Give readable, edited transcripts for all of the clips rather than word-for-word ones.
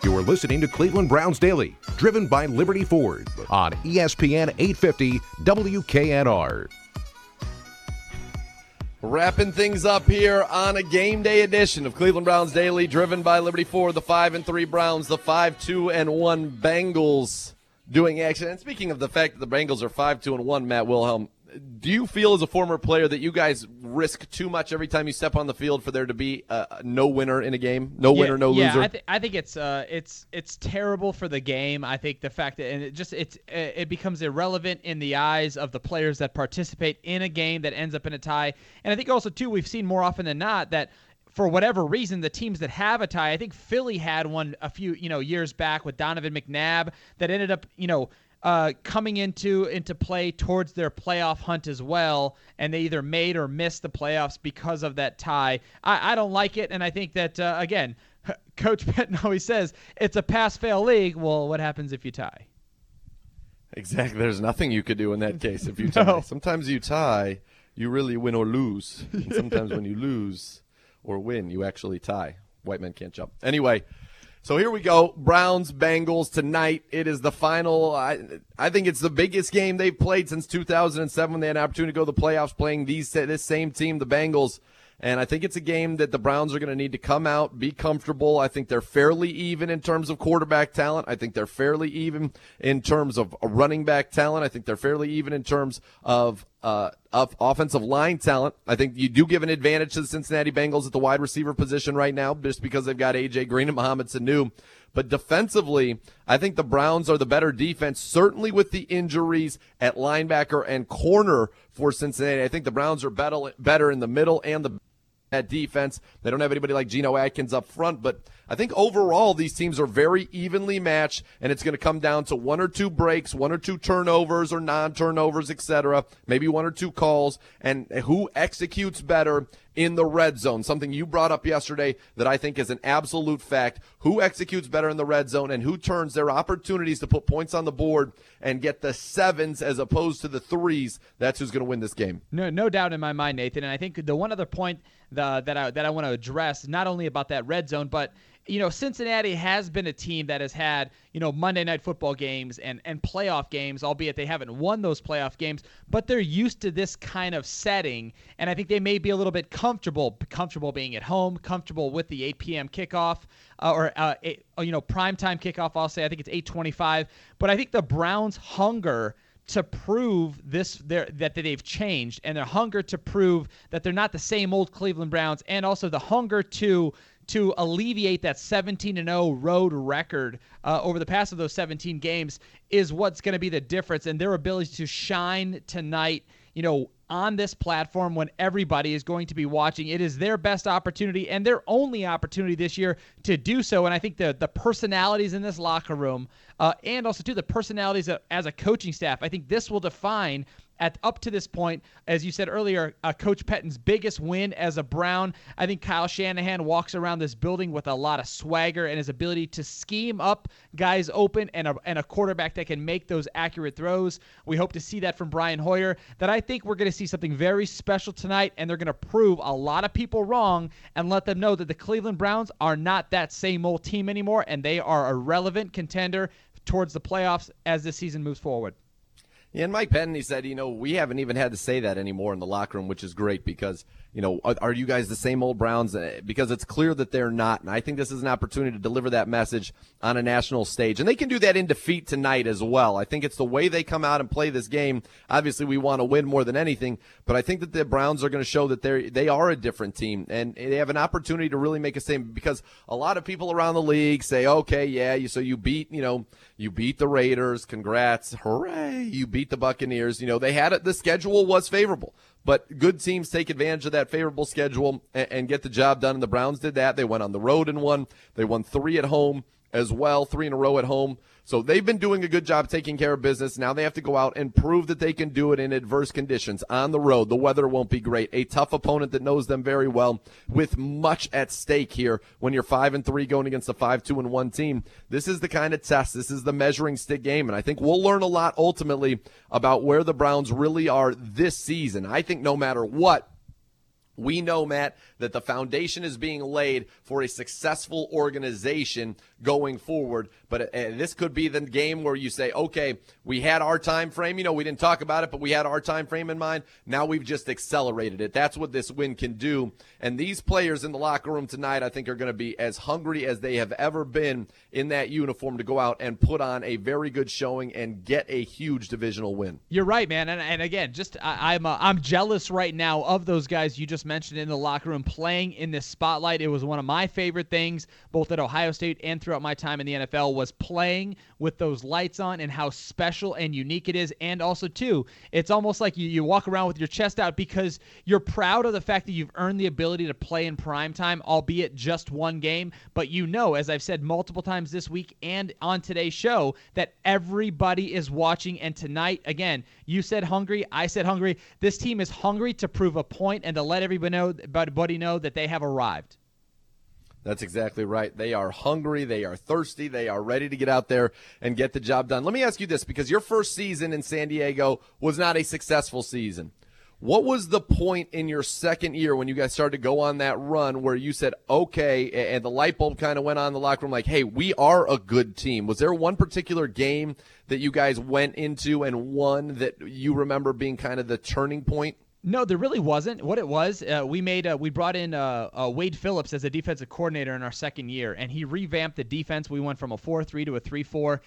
You are listening to Cleveland Browns Daily, driven by Liberty Ford on ESPN 850 WKNR. Wrapping things up here on a game day edition of Cleveland Browns Daily, driven by Liberty Ford. The 5-3 Browns, the 5-2-1 Bengals doing action. And speaking of the fact that the Bengals are 5-2-1, Matt Wilhelm, do you feel as a former player that you guys risk too much every time you step on the field for there to be no winner in a game? No winner, no loser? Yeah, I think it's terrible for the game. I think the fact that it becomes irrelevant in the eyes of the players that participate in a game that ends up in a tie. And I think also, too, we've seen more often than not that for whatever reason, the teams that have a tie, I think Philly had one a few years back with Donovan McNabb that ended up coming into play towards their playoff hunt as well, and they either made or missed the playoffs because of that tie. I don't like it, and I think that, again, Coach Pettine always says it's a pass-fail league. Well, what happens if you tie? Exactly. There's nothing you could do in that case if you tie. No. Sometimes you tie, you really win or lose. And sometimes when you lose or win, you actually tie. White men can't jump. Anyway, so here we go. Browns, Bengals tonight. It is the final. I think it's the biggest game they've played since 2007 when they had an opportunity to go to the playoffs playing this same team, the Bengals. And I think it's a game that the Browns are going to need to come out, be comfortable. I think they're fairly even in terms of quarterback talent. I think they're fairly even in terms of running back talent. I think they're fairly even in terms of offensive line talent. I think you do give an advantage to the Cincinnati Bengals at the wide receiver position right now just because they've got A.J. Green and Mohamed Sanu. But defensively, I think the Browns are the better defense, certainly with the injuries at linebacker and corner for Cincinnati. I think the Browns are better in the middle and at defense. They don't have anybody like Geno Atkins up front, but I think overall these teams are very evenly matched, and it's going to come down to one or two breaks, one or two turnovers or non-turnovers, etc., maybe one or two calls, and who executes better in the red zone, something you brought up yesterday that I think is an absolute fact. Who executes better in the red zone and who turns their opportunities to put points on the board and get the sevens as opposed to the threes, that's who's going to win this game. No doubt in my mind, Nathan. And I think the one other point that I want to address, not only about that red zone, but Cincinnati has been a team that has had, Monday Night Football games and playoff games, albeit they haven't won those playoff games, but they're used to this kind of setting, and I think they may be a little bit comfortable being at home, comfortable with the 8 p.m. kickoff, primetime kickoff, I'll say. I think it's 8:25, but I think the Browns' hunger to prove that they've changed, and their hunger to prove that they're not the same old Cleveland Browns, and also the hunger to alleviate that 17-0 road record over the past of those 17 games is what's going to be the difference, and their ability to shine tonight, on this platform when everybody is going to be watching. It is their best opportunity and their only opportunity this year to do so. And I think the personalities in this locker room and also, too, the personalities as a coaching staff, I think this will define up to this point, as you said earlier, Coach Pettine's biggest win as a Brown. I think Kyle Shanahan walks around this building with a lot of swagger and his ability to scheme up guys open and a quarterback that can make those accurate throws. We hope to see that from Brian Hoyer. That I think we're going to see something very special tonight, and they're going to prove a lot of people wrong and let them know that the Cleveland Browns are not that same old team anymore, and they are a relevant contender towards the playoffs as this season moves forward. Yeah, and Mike Pettine, he said, we haven't even had to say that anymore in the locker room, which is great because, are you guys the same old Browns? Because it's clear that they're not. And I think this is an opportunity to deliver that message on a national stage. And they can do that in defeat tonight as well. I think it's the way they come out and play this game. Obviously, we want to win more than anything, but I think that the Browns are going to show that they are a different team. And they have an opportunity to really make a statement because a lot of people around the league say, okay, yeah, so you beat the Raiders. Congrats. Hooray. You beat the Buccaneers. They had it. The schedule was favorable. But good teams take advantage of that favorable schedule and get the job done, and the Browns did that. They went on the road and won. They won 3 at home as well, 3 in a row at home. So they've been doing a good job taking care of business. Now they have to go out and prove that they can do it in adverse conditions on the road. The weather won't be great. A tough opponent that knows them very well with much at stake here when you're 5-3 going against a 5-2-1 team. This is the kind of test. This is the measuring stick game, and I think we'll learn a lot ultimately about where the Browns really are this season. I think no matter what, We know, Matt, that the foundation is being laid for a successful organization going forward. But this could be the game where you say, okay, we had our time frame. We didn't talk about it, but we had our time frame in mind. Now we've just accelerated it. That's what this win can do. And these players in the locker room tonight, I think, are going to be as hungry as they have ever been in that uniform to go out and put on a very good showing and get a huge divisional win. You're right, man. And again, I'm jealous right now of those guys you just mentioned in the locker room playing in this spotlight. It was one of my favorite things, both at Ohio State and throughout my time in the NFL, was playing with those lights on and how special and unique it is. And also, too, it's almost like you walk around with your chest out because you're proud of the fact that you've earned the ability to play in primetime, albeit just one game. But as I've said multiple times this week and on today's show, that everybody is watching. And tonight, again, you said hungry, I said hungry. This team is hungry to prove a point and to let everybody know that they have arrived. That's exactly right. They are hungry. They are thirsty. They are ready to get out there and get the job done. Let me ask you this, because your first season in San Diego was not a successful season. What was the point in your second year when you guys started to go on that run where you said, okay, and the light bulb kind of went on in the locker room like, hey, we are a good team? Was there one particular game that you guys went into and won that you remember being kind of the turning point? No, there really wasn't. What it was, we brought in Wade Phillips as a defensive coordinator in our second year, and he revamped the defense. We went from a 4-3 to a 3-4,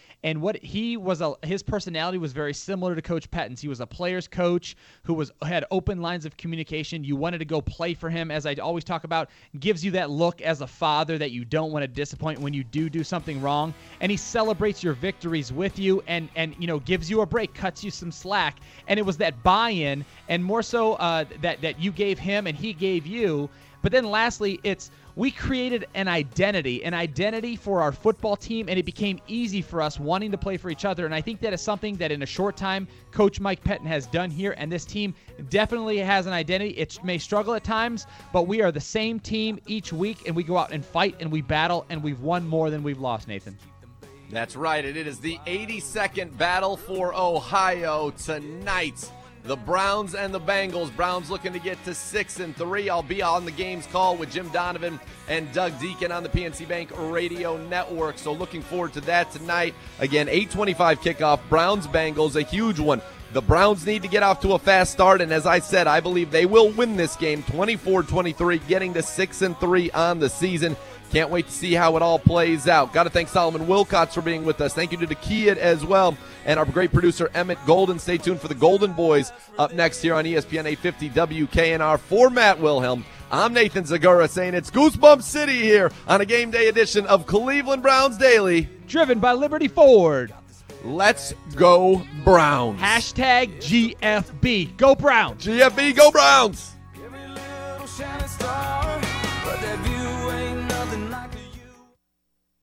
and his personality was very similar to Coach Pettine's. He was a player's coach who had open lines of communication. You wanted to go play for him, as I always talk about, gives you that look as a father that you don't want to disappoint when you do something wrong, and he celebrates your victories with you and gives you a break, cuts you some slack, and it was that buy-in, and more so that you gave him and he gave you. But then lastly, we created an identity for our football team, and it became easy for us wanting to play for each other. And I think that is something that in a short time Coach Mike Pettine has done here, and this team definitely has an identity. It may struggle at times, but we are the same team each week, and we go out and fight and we battle, and we've won more than we've lost, Nathan. That's right. It is the 82nd Battle for Ohio tonight. The Browns and the Bengals. Browns looking to get to 6-3. I'll be on the game's call with Jim Donovan and Doug Deacon on the PNC Bank Radio Network. So looking forward to that tonight. Again, 8:25 kickoff. Browns-Bengals, a huge one. The Browns need to get off to a fast start, and as I said, I believe they will win this game 24-23, getting to 6-3 on the season. Can't wait to see how it all plays out. Got to thank Solomon Wilcots for being with us. Thank you to the Kid as well, and our great producer Emmett Golden. Stay tuned for the Golden Boys up next here on ESPN 850 WKNR. For Matt Wilhelm, I'm Nathan Zagura saying it's Goosebump City here on a game day edition of Cleveland Browns Daily. Driven by Liberty Ford. Let's go Browns. #GFB. Go Browns. GFB, go Browns. Every little shining star